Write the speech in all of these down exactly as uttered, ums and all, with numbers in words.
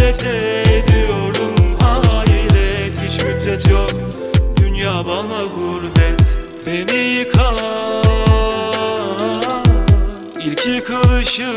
gaflet ediyorum. Hayret, hiç müddet yok, dünya bana gurbet. Beni yıkan ilk yıkılışım,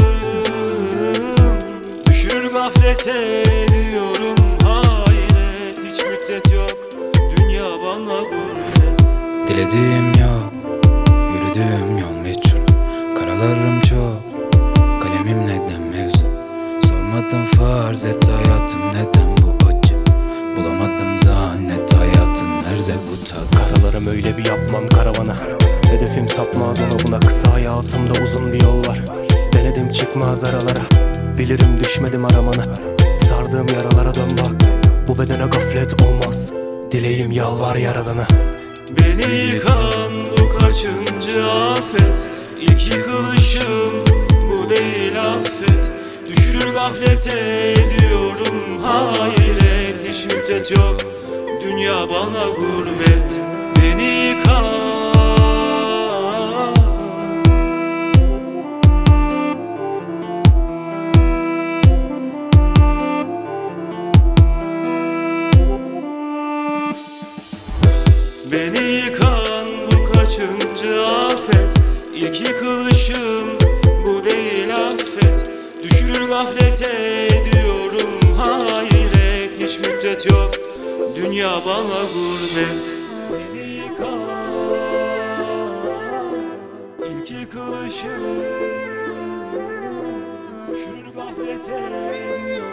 düşürür gaflet ediyorum. Hayret, hiç müddet yok, dünya bana gurbet. Dilediğim yok, yürüdüğüm yol meçhul, karalarım çok, kalemim neden mevzu. Sormadım farz et hayatım neden bu acı, bulamadım zannet hayatın nerede bu tadı. Karalarım öyle bir yapmam karavana, hedefim sapmaz ona buna. Kısa hayatımda uzun bir yol var, denedim çıkmaz aralara. Bilirim düşmedim aramana, sardığım yaralara dön bak. Bu bedene gaflet olmaz, dileğim yalvar yaradana. Beni yıkan bu kaçıncı afet, İlk yıkılışım bu değil affet. Düşürür gaflet ediyorum. Hayret, hiç müddet yok, dünya bana gurbet. Beni yıkan Beni yıkan bu kaçıncı afet, İlk yıkılışım bu değil affet. Düşürür gaflet ediyorum. Hayret, hiç müddet yok, dünya bana gurbet. Beni yıkan ilk yıkılışım, düşürür gaflet ediyorum.